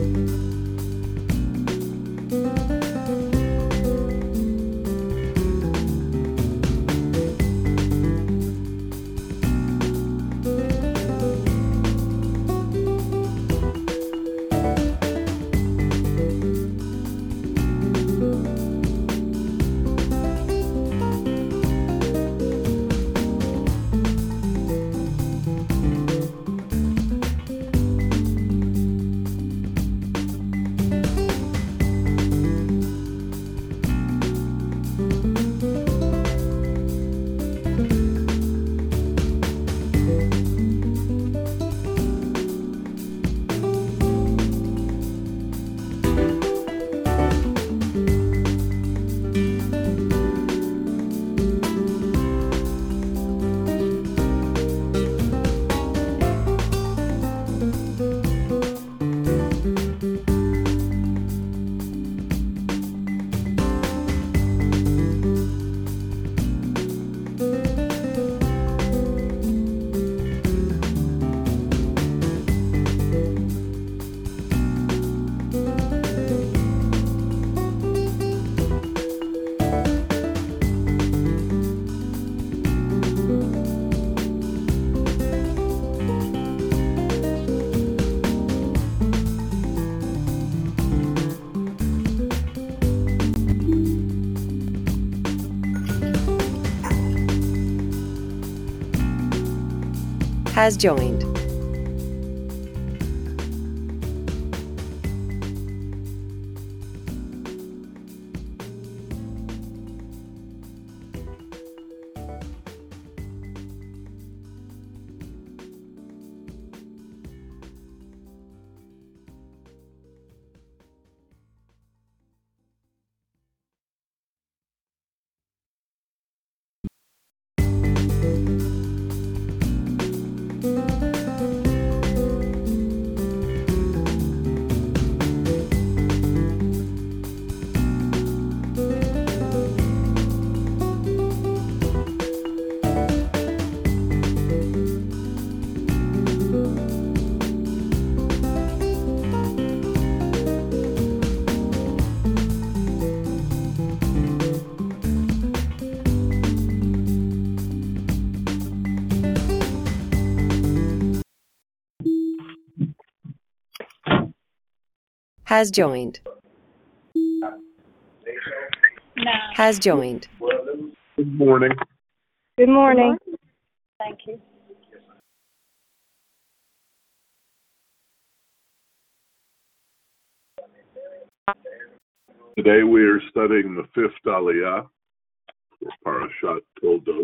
Has joined. Has joined. Has joined. Good morning. Good morning. Thank you. Today we are studying the fifth Aliyah, for Parashat Toldot.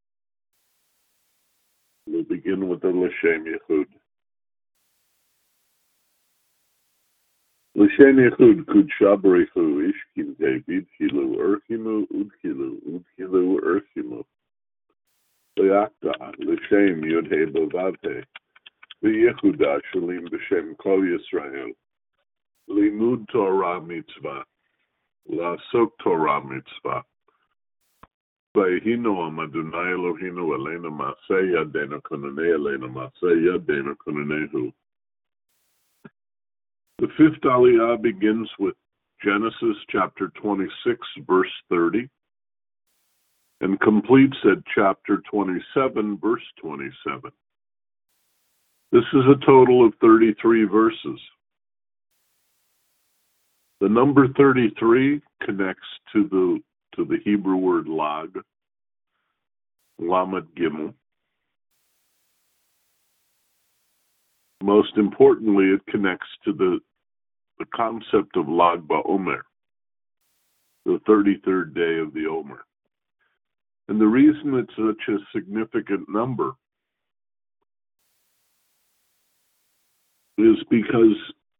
We'll begin with the L'Shem Yechud. L'Shem Yechud Kudsha B'Rechu Ishkin David Kilu Urchimu Udkilu Urchimu Le'akta L'Shem Yudhe Bavavhe V'Yechuda Shalim B'Shem Kol Yisrael Limud Torah Mitzvah La'asok Torah Mitzvah Vayihinu Am Adonai Eloheinu Aleinu Ma'aseh Yadeinu Kononei Aleinu Ma'aseh Yadeinu Kononehu. The fifth Aliyah begins with Genesis chapter 26, verse 30, and completes at chapter 27, verse 27. This is a total of 33 verses. The number 33 connects to the Hebrew word lag, lamed gimel. Most importantly, it connects to the concept of Lag BaOmer, the 33rd day of the Omer. And the reason it's such a significant number is because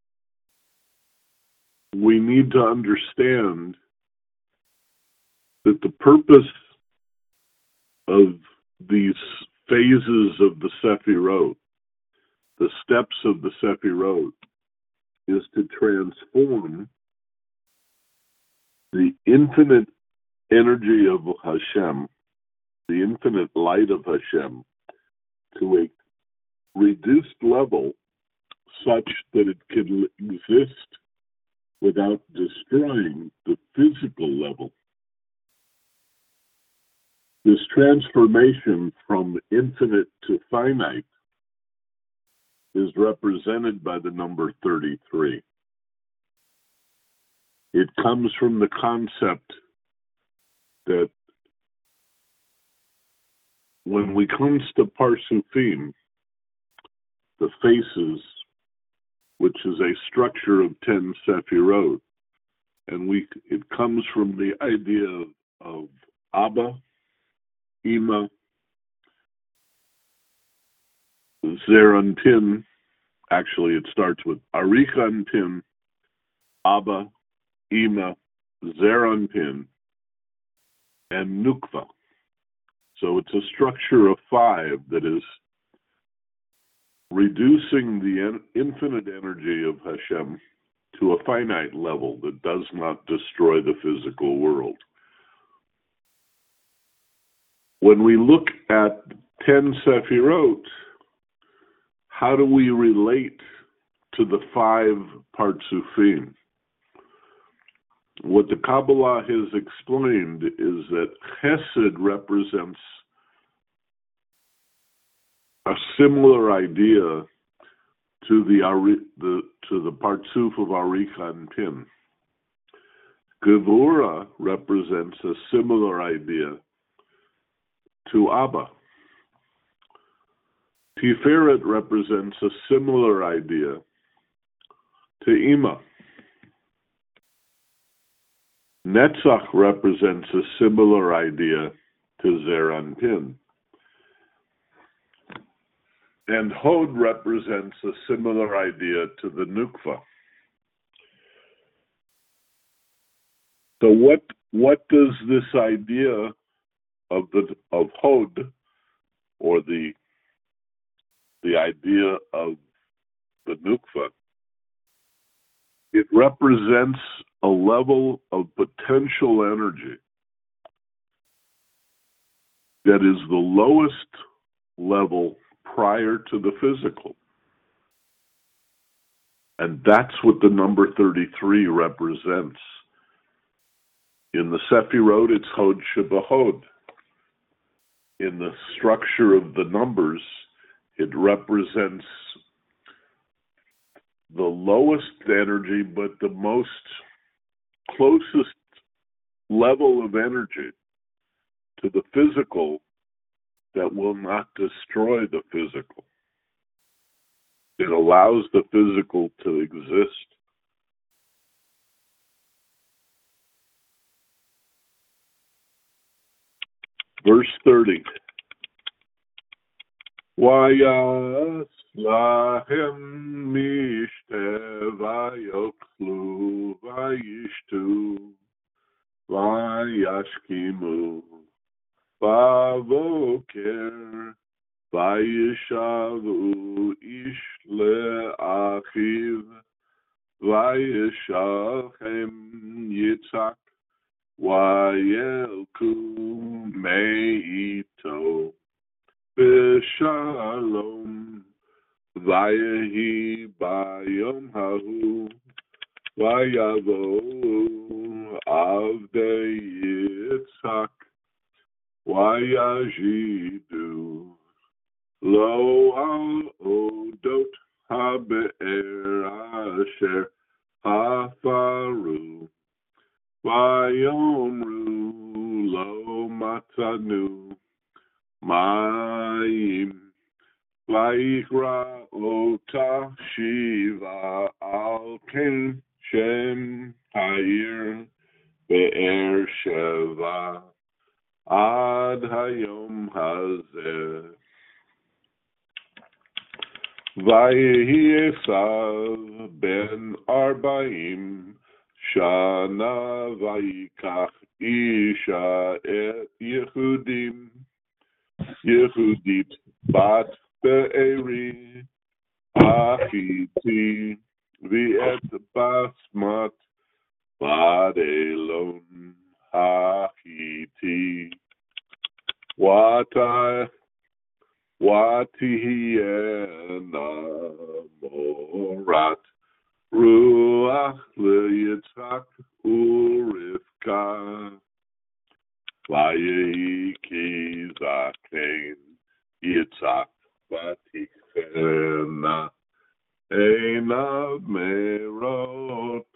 we need to understand that the purpose of these phases of the Sefirot, the steps of the Sefirot, is to transform the infinite energy of Hashem, the infinite light of Hashem, to a reduced level such that it can exist without destroying the physical level. This transformation from infinite to finite is represented by the number 33. It comes from the concept that when we come to Parsufim, the faces, which is a structure of 10 Sefirot, and it comes from the idea of Abba, Ima, Zeranpin. Actually, it starts with Arichanpin, Abba, Ima, Zeranpin, and Nukva. So it's a structure of 5 that is reducing the infinite energy of Hashem to a finite level that does not destroy the physical world. When we look at 10 Sefirot, how do we relate to the 5 Partsufim? What the Kabbalah has explained is that Chesed represents a similar idea to the Partsuf of Arichanpin. Gevura represents a similar idea to Abba. Tiferet represents a similar idea to Ima. Netzach represents a similar idea to Zeranpin. And Hod represents a similar idea to the Nukva. So what does this idea of Hod, or the idea of the Nukva, it represents a level of potential energy that is the lowest level prior to the physical. And that's what the number 33 represents. In the Sefirot, it's Hod Shebahod. In the structure of the numbers, it represents the lowest energy, but the most closest level of energy to the physical that will not destroy the physical. It allows the physical to exist. Verse 30. Vayas lahem mishte vayoklu vayishtu vayashkimu Bavoker Vayishavu ish le'achiv Vayishalchem Yitzhak Vayelku me'ito B'shalom Vayehi bayom hahu Vayavo avdei Yitzhak Vayajidu lo al-odot ha-be'er asher hafaru Vayomru lo matanu mayim Vayikra ota shiva al-ken shem ha'ir be'er sheva Ad hayom hazeh Vayehi Esav ben arba'im shana vayikach isha et Yehudit bat be'eri achiti v'et basmat bad elon Hachiti Wata Watihiyena morat ruach leYitzchak uRivka vayiki zaken Yitzchak vatichena einav merot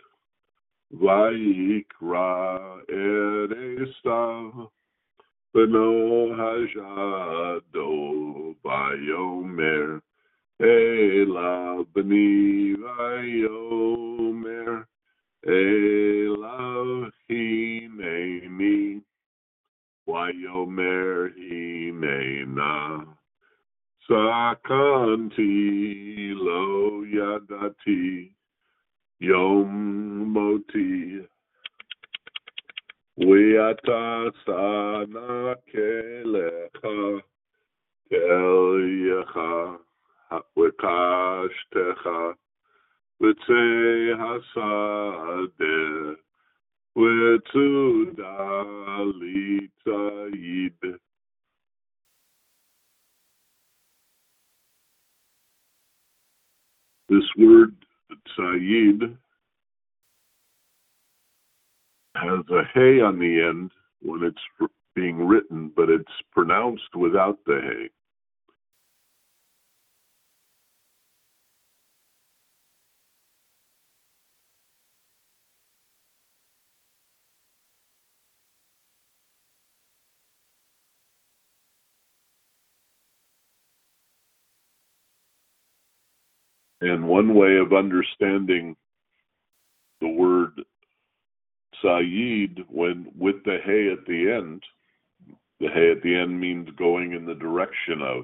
vayikra et Esav Beno hajado vayomer Ela bni vayomer Ela hineni vayomer hinena Sakanti lo yadati Yom moti Weata sana kelecha kelyecha wekashtecha v'tzei hasadeh v'tzuda tzayid. This word tzayid has a hey on the end when it's being written, but it's pronounced without the hey. And one way of understanding the word Sayyid, when with the hey at the end means going in the direction of.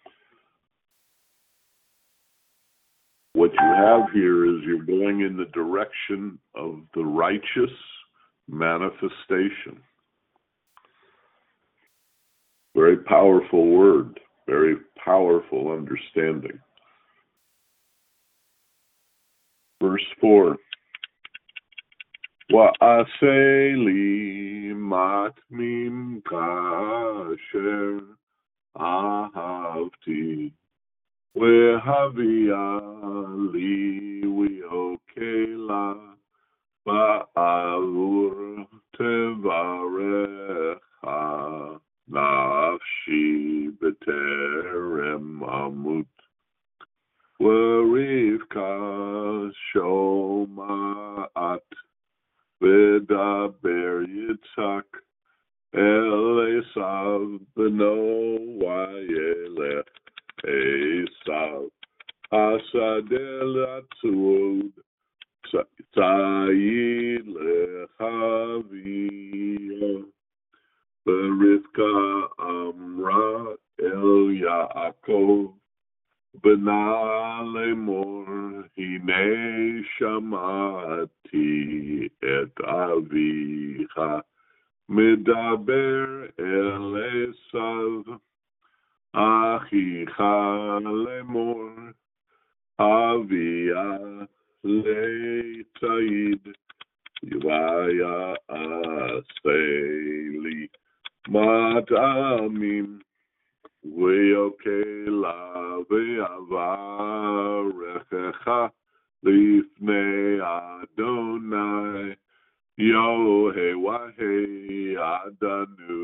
What you have here is you're going in the direction of the righteous manifestation. Very powerful word, very powerful understanding. Verse 4. Wa'aseh matmim kasher ahavti ve'havia li wiokela ba'avur tevarecha nafshi b'terem amut Rivka shoma'at v'daber Yitzchak el Esav b'no vayelech Esav hasadeh latzud tzayid lechaviyah v'Rivka amra el Yaakov B'na lemor hine shamati et avicha medaber el Esav achicha lemor avia leitayid vaya aseli matamim Ve'okela ve'avarechecha lifnei Adonai Yohei wahei adanu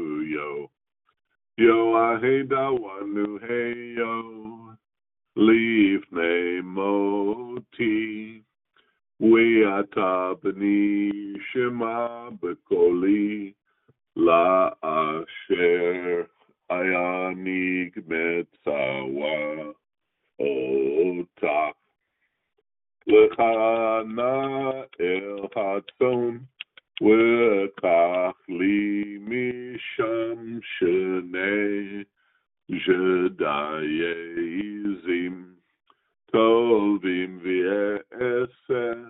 Yoahei dawanu heyo lifnei moti Ve'ata b'ni shema b'koli la asher Ayanig metzawa ota lechana el hatzon v'kach li misham shenei jedayezim tovim v'eseh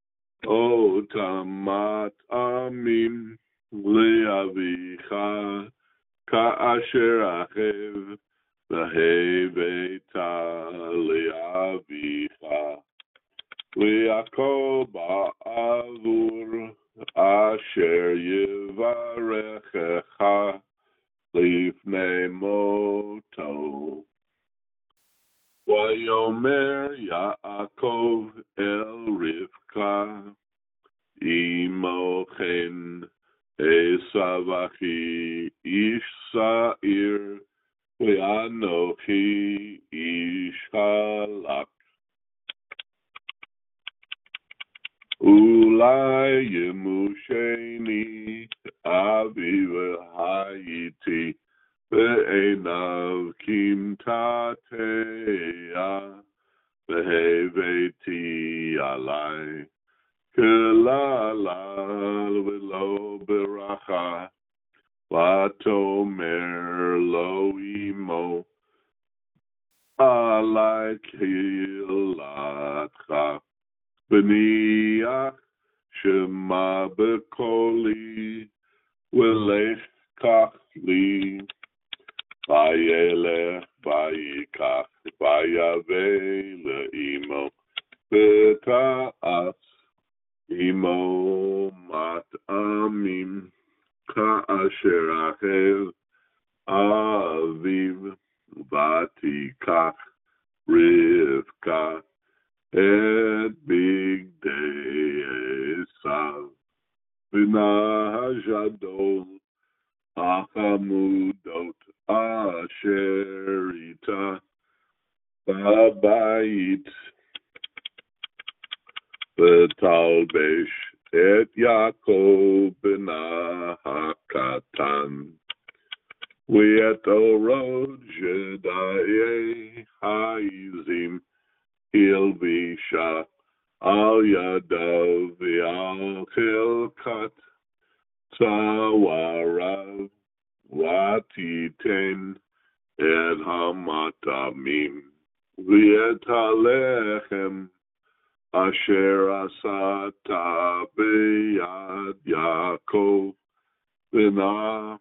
otamat amim le'avicha Ka'asher achev v'heveta le'avicha le'Yaakov ba'avur asher yivarechecha lifnei moto. ויאמר יעקב אל רבקה, אמו כן עשו אחי איש שעיר, ואנוכי איש חלק. אולי ימושני אבי והייתי בעיניו כמתתיה, והבאתי עלי כלל ולא ברכה. ותאמר לו אמו, עלי קהילתך, בניח שמע בקולי, ולך קח לי. וילך ויקח ויבא לאמו, ותעש אמו מטעמים כאשר אכל אביו, ותיקח רבקה את בגדי עשיו, בנה הגדול החמודות אשר איתה בבית, ותלבש את יעקב בנה הקטן, ואת אורות ג'דיי העזים הלבישה על ידיו, ועל חלקת צוואריו, ותיתן את המטעמים ואת הלחם אשר עשת ביד יעקב בנה,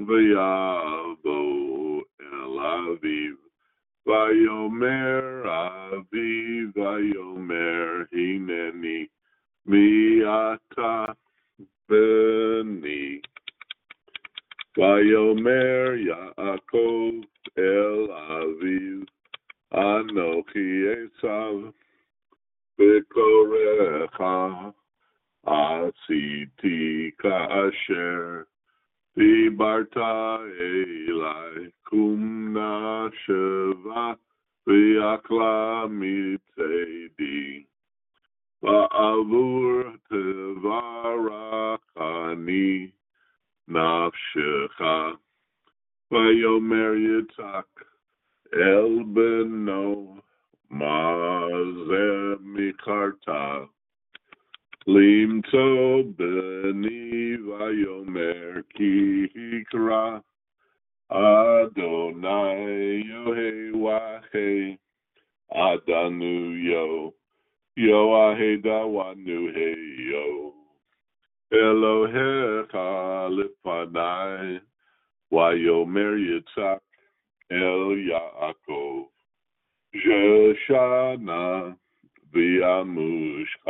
ויבוא אל אביו, ויאמר אביו, ויאמר הנני מי אתה בני. ויאמר יעקב אל אביו, אנוכי עשיו, בקורך עשיתי כאשר דיברת אלי, קום נא שבה ויקלה מצדי, בעבור תברכני נפשך. ויאמר יצחק אל בנו, מה זה מכרת למצוא בני? ויאמר כי יקרא אדוני יהוה אדנו יהוה דawanu heyo אלוהיך לפני. ויאמר יצחק אל יעקב, שנה וימושך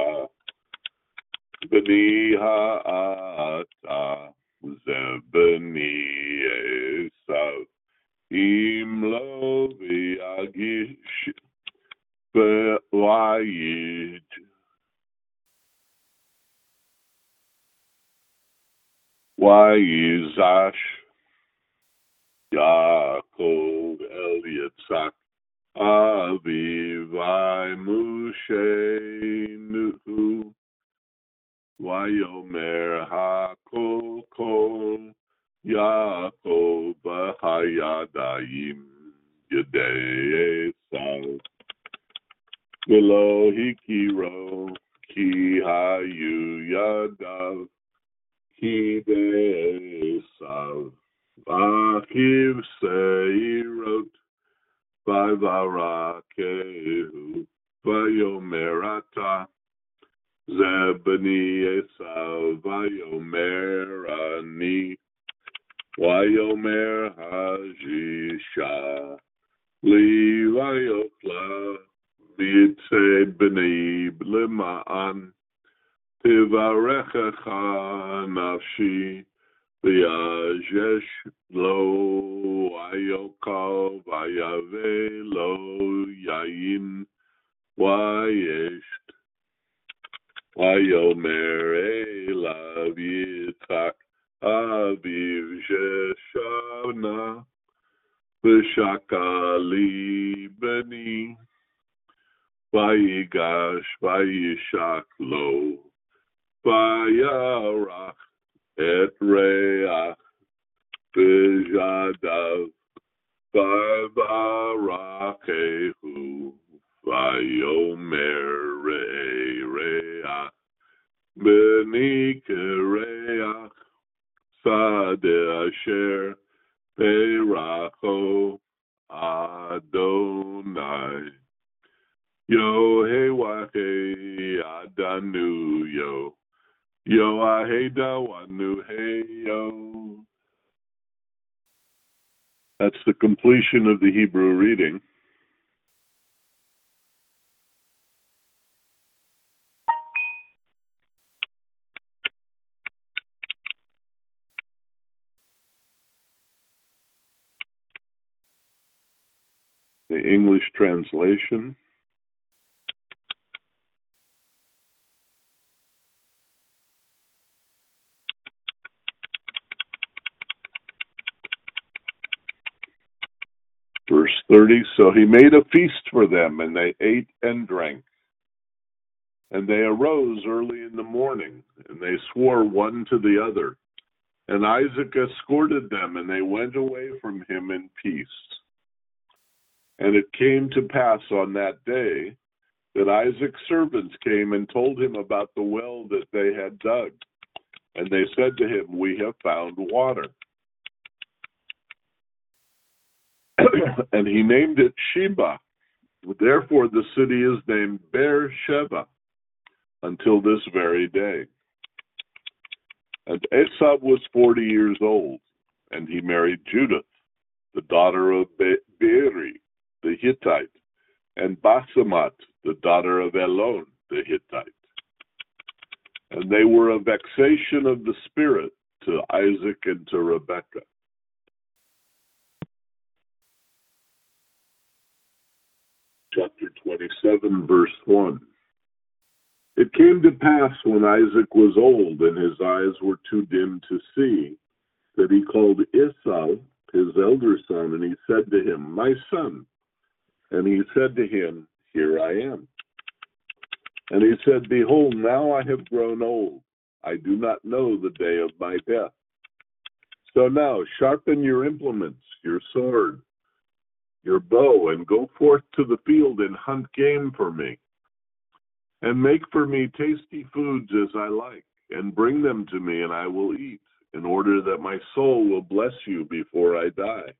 בני האתה, זה בני עשיו, אם לא ויגיש ויזש יעקב אל יצחק אביו, וימושנו, ויאמר הכל כל יעקב בידיים ידי עשיו, ולא הכירו כי היו ידיו כדי עשיו, ואחיו שעירות ויברכהו, ויאמר אתה זה בני עשיו, ויאמר אני, ויאמר הג'ישה לי, ויאכלה ויצא בני למען תברכך נפשי, V'yajesh lo ayokal vayave lo yayin vayesht vayomer elav Yitzchak aviv sheshavna v'shakali beni vayigash vayishak lo vayarach et reach v'jadav v'varachehu vayomer reach beni kereach sadeh asher peracho Adonai Yohewahe Adanu Yoahedawanu Heyo. That's the completion of the Hebrew reading. The English translation. Verse 30, so he made a feast for them, and they ate and drank. And they arose early in the morning, and they swore one to the other. And Isaac escorted them, and they went away from him in peace. And it came to pass on that day that Isaac's servants came and told him about the well that they had dug. And they said to him, we have found water. And he named it Sheba. Therefore the city is named Beersheba until this very day. And Esau was 40 years old, and he married Judith, the daughter of Beeri, the Hittite, and Basemat, the daughter of Elon, the Hittite. And they were a vexation of the spirit to Isaac and to Rebekah. Chapter 27, verse 1. It came to pass when Isaac was old and his eyes were too dim to see, that he called Esau, his elder son, and he said to him, my son. And he said to him, here I am. And he said, behold, now I have grown old. I do not know the day of my death. So now sharpen your implements, your sword, your bow, and go forth to the field and hunt game for me. And make for me tasty foods as I like, and bring them to me, and I will eat, in order that my soul will bless you before I die.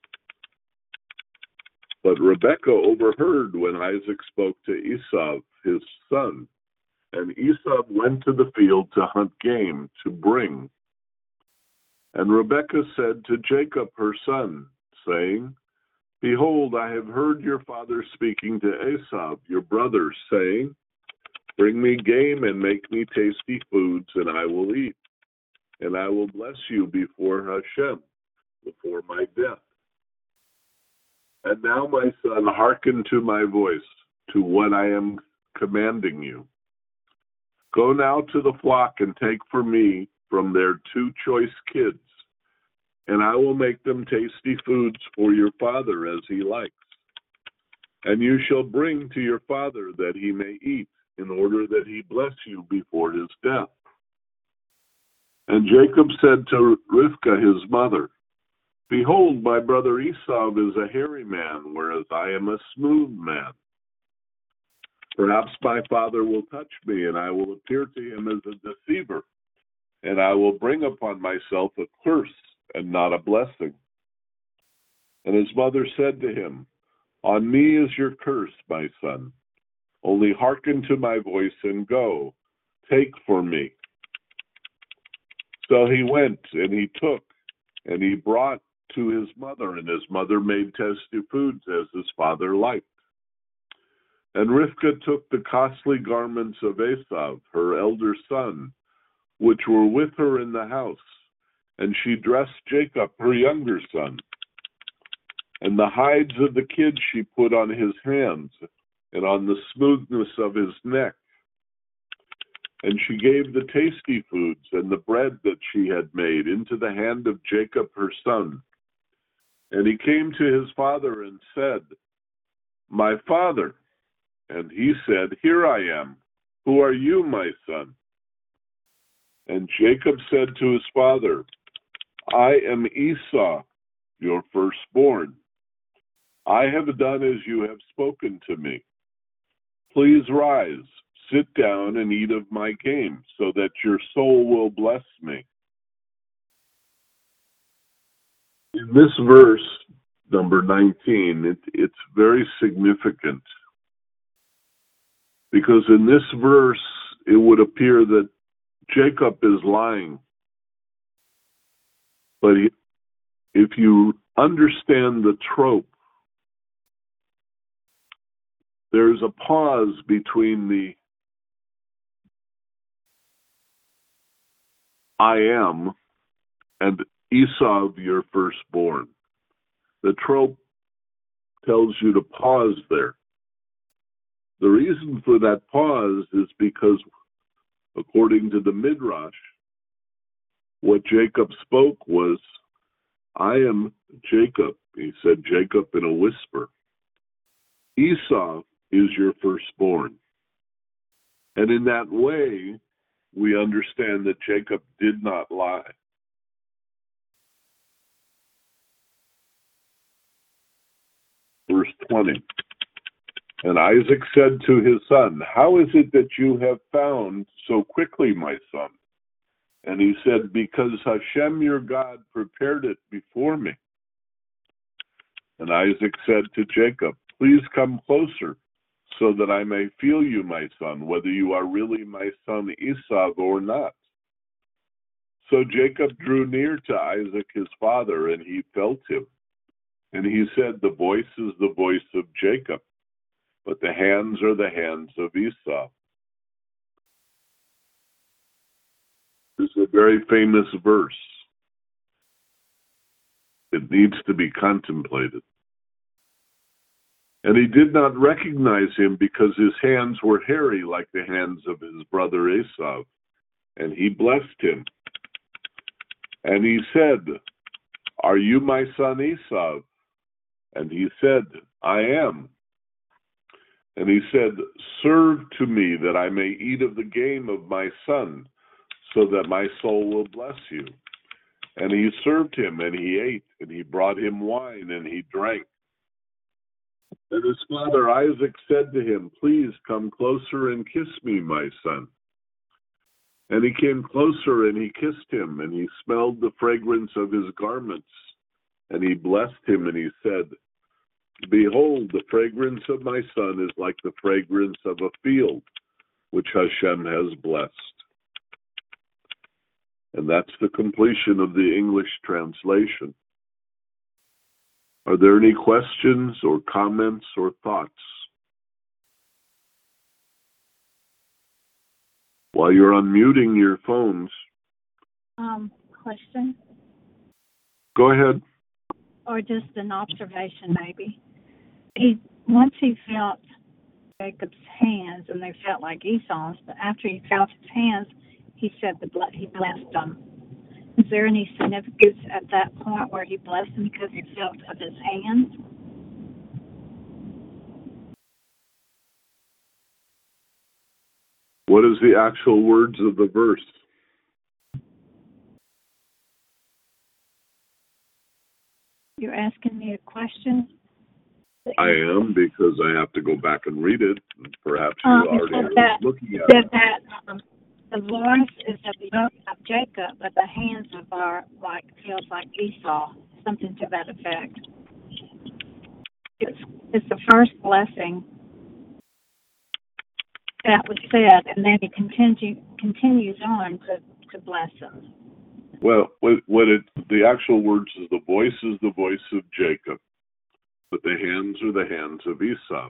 But Rebekah overheard when Isaac spoke to Esau, his son, and Esau went to the field to hunt game to bring. And Rebekah said to Jacob her son, saying, behold, I have heard your father speaking to Esau, your brother, saying, bring me game and make me tasty foods, and I will eat. And I will bless you before Hashem, before my death. And now, my son, hearken to my voice, to what I am commanding you. Go now to the flock and take for me from their 2 choice kids, and I will make them tasty foods for your father as he likes. And you shall bring to your father that he may eat, in order that he bless you before his death. And Jacob said to Rivkah his mother, behold, my brother Esau is a hairy man, whereas I am a smooth man. Perhaps my father will touch me, and I will appear to him as a deceiver, and I will bring upon myself a curse and not a blessing. And his mother said to him, on me is your curse, my son. Only hearken to my voice and go, take for me. So he went, and he took, and he brought to his mother, and his mother made tasty foods as his father liked. And Rivkah took the costly garments of Esau, her elder son, which were with her in the house, And she dressed Jacob, her younger son. And the hides of the kid she put on his hands and on the smoothness of his neck. And she gave the tasty foods and the bread that she had made into the hand of Jacob her son. And he came to his father and said, "My father." And he said, "Here I am. Who are you, my son?" And Jacob said to his father, "I am Esau, your firstborn. I have done as you have spoken to me. Please rise, sit down and eat of my game, so that your soul will bless me." In this verse, number 19, it's very significant. Because in this verse, it would appear that Jacob is lying. But if you understand the trope, there's a pause between the "I am" and "Esau, your firstborn." The trope tells you to pause there. The reason for that pause is because, according to the Midrash, what Jacob spoke was, "I am Jacob." He said Jacob in a whisper. "Esau is your firstborn." And in that way, we understand that Jacob did not lie. Verse 20. And Isaac said to his son, "How is it that you have found so quickly, my son?" And he said, "Because Hashem your God prepared it before me." And Isaac said to Jacob, "Please come closer, so that I may feel you, my son, whether you are really my son Esau or not." So Jacob drew near to Isaac his father, and he felt him. And he said, "The voice is the voice of Jacob, but the hands are the hands of Esau." This is a very famous verse. It needs to be contemplated. And he did not recognize him because his hands were hairy like the hands of his brother Esau. And he blessed him. And he said, "Are you my son Esau?" And he said, "I am." And he said, "Serve to me that I may eat of the game of my son, so that my soul will bless you." And he served him, and he ate, and he brought him wine, and he drank. And his father Isaac said to him, "Please come closer and kiss me, my son." And he came closer, and he kissed him, and he smelled the fragrance of his garments. And he blessed him, and he said, "Behold, the fragrance of my son is like the fragrance of a field, which Hashem has blessed." And that's the completion of the English translation. Are there any questions or comments or thoughts? While you're unmuting your phones. Question? Go ahead. Or just an observation, maybe. Once he felt Jacob's hands, and they felt like Esau's, but after he felt his hands, he said he blessed them. Is there any significance at that point where he blessed him because he felt of his hands? What is the actual words of the verse? You're asking me a question? I am, because I have to go back and read it. Perhaps you already are looking at it. That the voice is of Jacob, but the hands feels like Esau, something to that effect. It's the first blessing that was said, and then he continues on to bless them. Well, the actual words is the voice of Jacob, but the hands are the hands of Esau.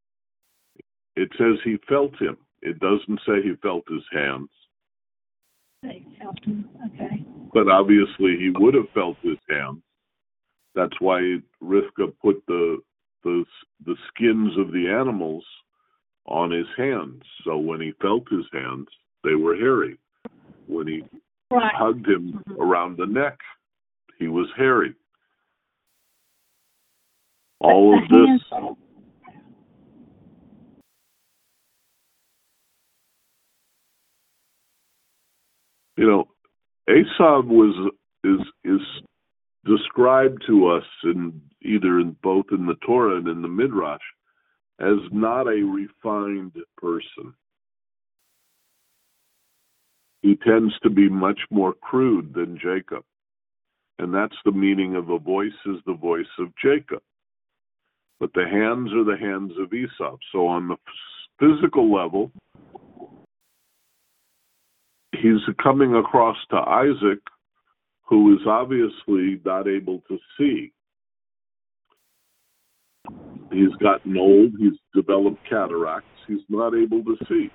It says he felt him. It doesn't say he felt his hands. They felt him. Okay. But obviously he would have felt his hands. That's why Rivka put the skins of the animals on his hands. So when he felt his hands, they were hairy. When he hugged him around the neck, he was hairy. All of this. You know, Esav is described to us both in the Torah and in the Midrash as not a refined person. He tends to be much more crude than Jacob. And that's the meaning of a voice is the voice of Jacob. But the hands are the hands of Esau. So on the physical level, he's coming across to Isaac, who is obviously not able to see. He's gotten old. He's developed cataracts. He's not able to see.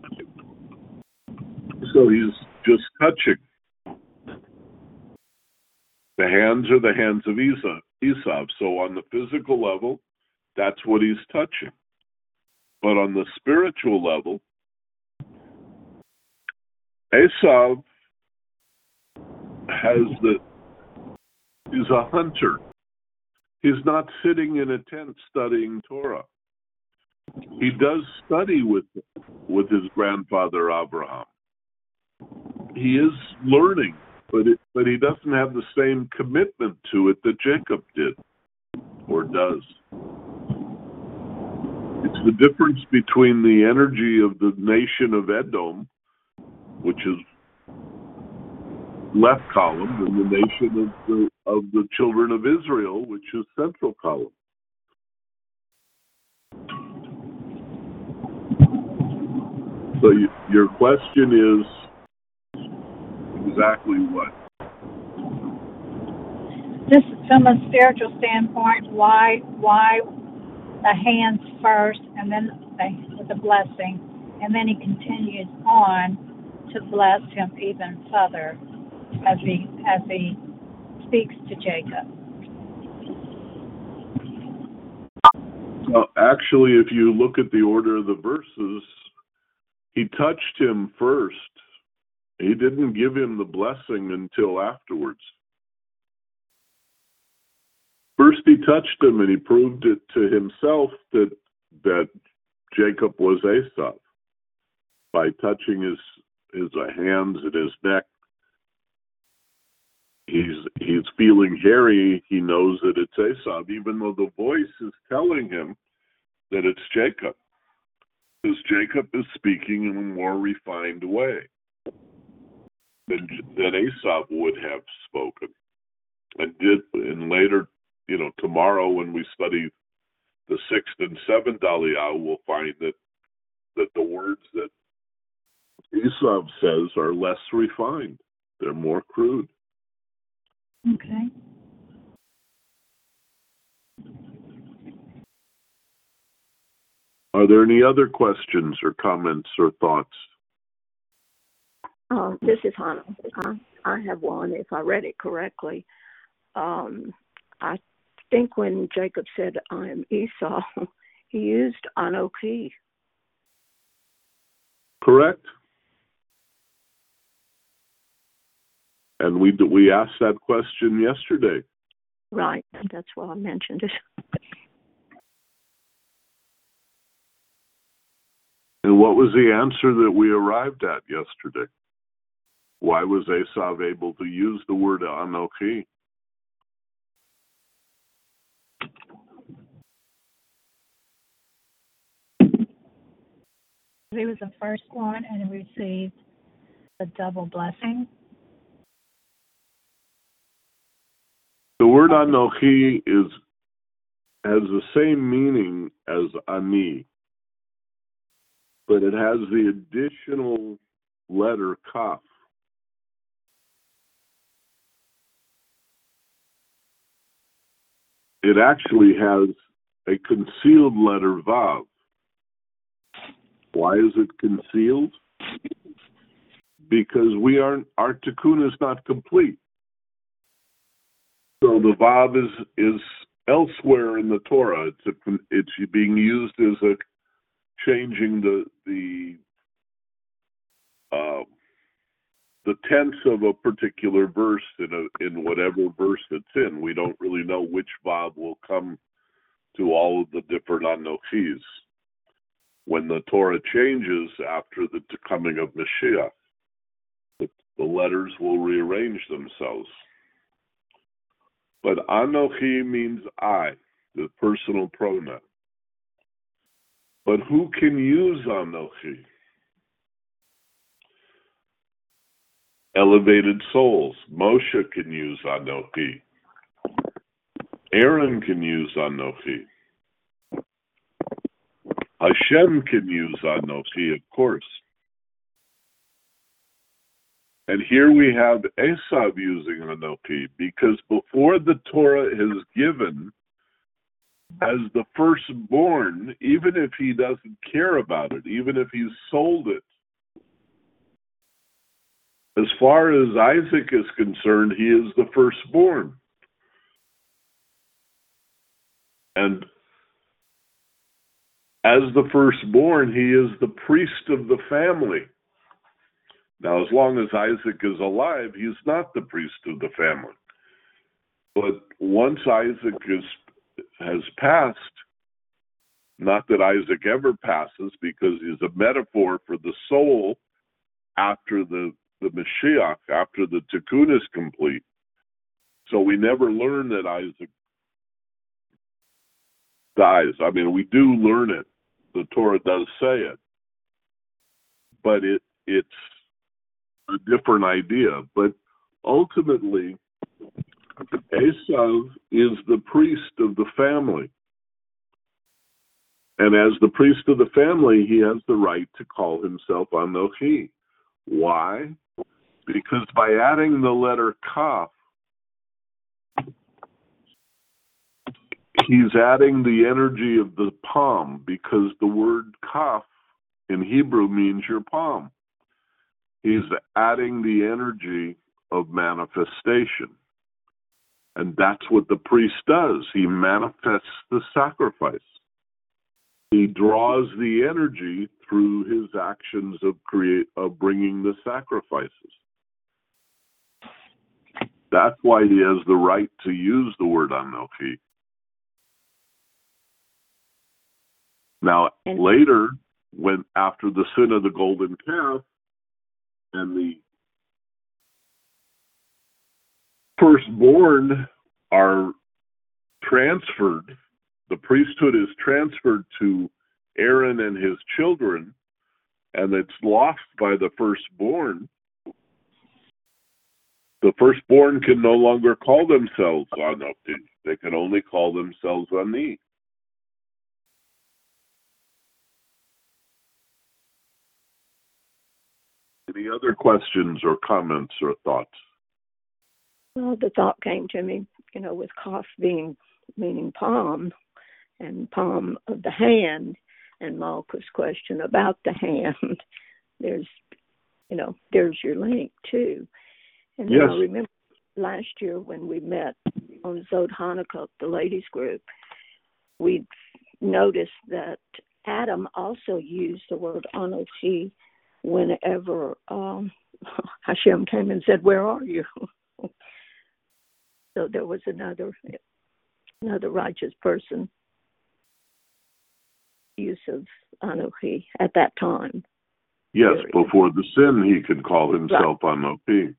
So he's just touching. The hands are the hands of Esau. So on the physical level, that's what he's touching. But on the spiritual level, Esau he's a hunter. He's not sitting in a tent studying Torah. He does study with his grandfather Abraham. He is learning, but he doesn't have the same commitment to it that Jacob did or does. It's the difference between the energy of the nation of Edom, which is left column, and the nation of the children of Israel, which is central column. So your question is exactly what? Just from a spiritual standpoint, why the hands first, and then with the blessing, and then he continues on to bless him even further as he speaks to Jacob. Actually, if you look at the order of the verses, he touched him first. He didn't give him the blessing until afterwards. First he touched him and he proved it to himself that Jacob was Esau by touching his hands and his neck. He's feeling hairy. He knows that it's Esau, even though the voice is telling him that it's Jacob, because Jacob is speaking in a more refined way than Esau would have spoken, and did. And later, tomorrow when we study the 6th and 7th Aliyah, we'll find that the words that Esau says are less refined. They're more crude. Okay. Are there any other questions or comments or thoughts? This is Hannah. I have one, if I read it correctly. I think when Jacob said, I am Esau, he used Anochi. Correct. And we asked that question yesterday. Right. That's why I mentioned it. And what was the answer that we arrived at yesterday? Why was Esau able to use the word Anochi? He was the first one and he received the double blessing. The word Anochi has the same meaning as Ani, but it has the additional letter Kaf. It actually has a concealed letter Vav. Why is it concealed? because our tikkun is not complete. So the vav is elsewhere in the Torah. It's being used as a changing the tense of a particular verse in whatever verse it's in. We don't really know which vav will come to all of the different anochis when the Torah changes after the coming of Mashiach. The letters will rearrange themselves. But anochi means I, the personal pronoun. But who can use anochi? Elevated souls. Moshe can use anochi. Aaron can use anochi. Hashem can use anochi, of course. And here we have Esav using anochi, because before the Torah is given, as the firstborn, even if he doesn't care about it, even if he's sold it, as far as Isaac is concerned, he is the firstborn. And as the firstborn, he is the priest of the family. Now, as long as Isaac is alive, he's not the priest of the family. But once Isaac has passed, not that Isaac ever passes, because he's a metaphor for the soul after the Mashiach, after the tikkun is complete. So we never learn that Isaac dies. I mean, we do learn it. The Torah does say it. But it's a different idea. But ultimately, Esav is the priest of the family. And as the priest of the family, he has the right to call himself Anochi. Why? Because by adding the letter Kaf, he's adding the energy of the palm, because the word Kaf in Hebrew means your palm. He's adding the energy of manifestation. And that's what the priest does. He manifests the sacrifice. He draws the energy through his actions of bringing the sacrifices. That's why he has the right to use the word Anochi. Now, later, after the sin of the golden calf and the firstborn are transferred, the priesthood is transferred to Aaron and his children, and it's lost by the firstborn. The firstborn can no longer call themselves Anochi. They can only call themselves Ani. Any other questions or comments or thoughts? Well, the thought came to me, with Kaf meaning palm, and palm of the hand, and Malka's question about the hand. There's your link too. And then yes. I remember last year when we met on Zod Hanukkah, the ladies group, we noticed that Adam also used the word Anochi whenever Hashem came and said, "Where are you?" So there was another righteous person use of Anochi at that time. Yes, before the sin, he could call himself right. Anochi.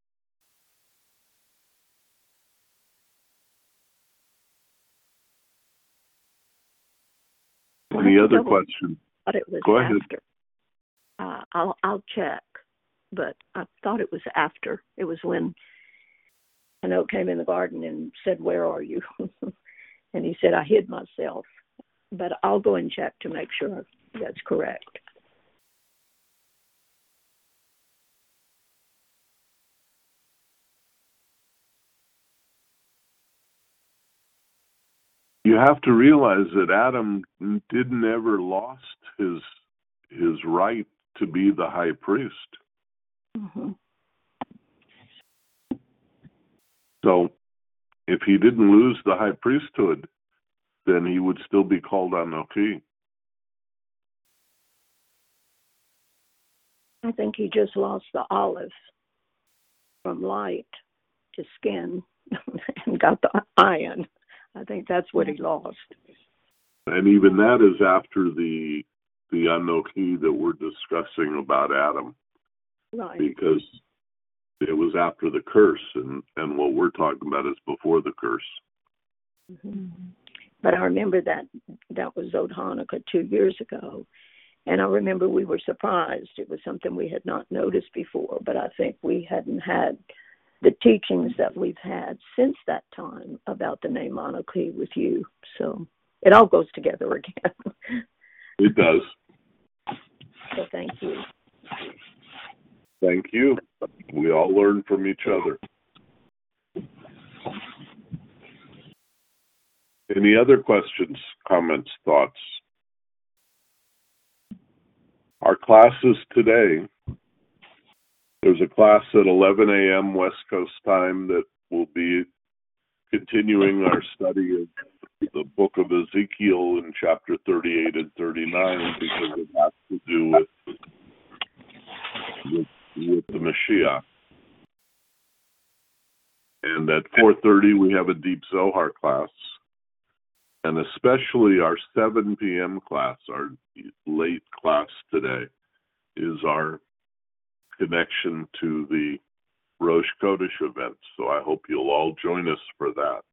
Any other questions? Go ahead. I'll check, but I thought it was after. It was when Hanoch came in the garden and said, "Where are you?" And he said, "I hid myself." But I'll go and check to make sure that's correct. You have to realize that Adam didn't ever lost his right to be the high priest. Mm-hmm. So if he didn't lose the high priesthood, then he would still be called Anochi. I think he just lost the olive from light to skin and got the iron. I think that's what he lost. And even that is after the Anochi that we're discussing about Adam. Right. Because it was after the curse, and what we're talking about is before the curse. Mm-hmm. But I remember that was Zod Hanukkah 2 years ago, and I remember we were surprised. It was something we had not noticed before, but I think we hadn't had the teachings that we've had since that time about the name Anochi with you. So it all goes together again. It does. So thank you. Thank you. We all learn from each other. Any other questions, comments, thoughts? Our classes today, there's a class at 11 a.m. West Coast time that will be continuing our study of the book of Ezekiel in chapter 38 and 39 because it has to do with the Mashiach. And at 4:30 we have a Deep Zohar class. And especially our 7 p.m. class, our late class today, is our connection to the Rosh Chodesh event. So I hope you'll all join us for that.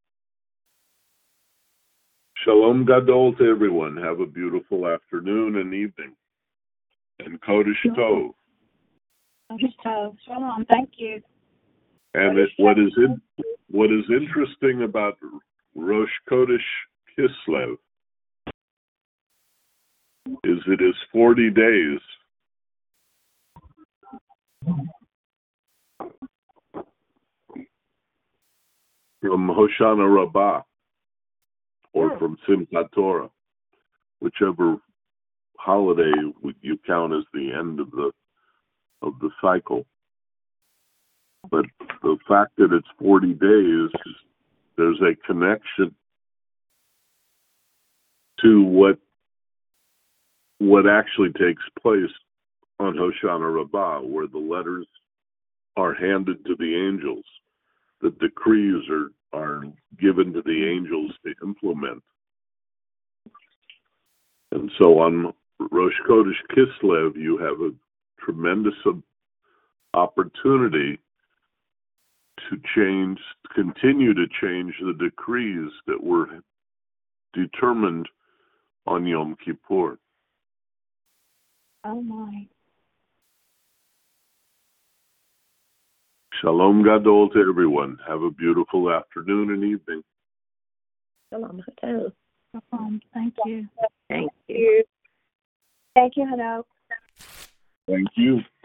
Shalom Gadol to everyone. Have a beautiful afternoon and evening. And Kodesh Tov. Kodesh Tov. Shalom. Thank you. And what is interesting about Rosh Chodesh Kislev is it is 40 days from Hoshana Rabbah or from Simchat Torah, whichever holiday you count as the end of the cycle. But the fact that it's 40 days, there's a connection to what actually takes place on Hoshana Rabbah, where the letters are handed to the angels, the decrees are given to the angels to implement. And so on Rosh Chodesh Kislev, you have a tremendous opportunity to continue to change the decrees that were determined on Yom Kippur. Oh my. Shalom Gadol to everyone. Have a beautiful afternoon and evening. Shalom. Hello. Shalom. Thank you. Thank you. Thank you, Hano. Thank you.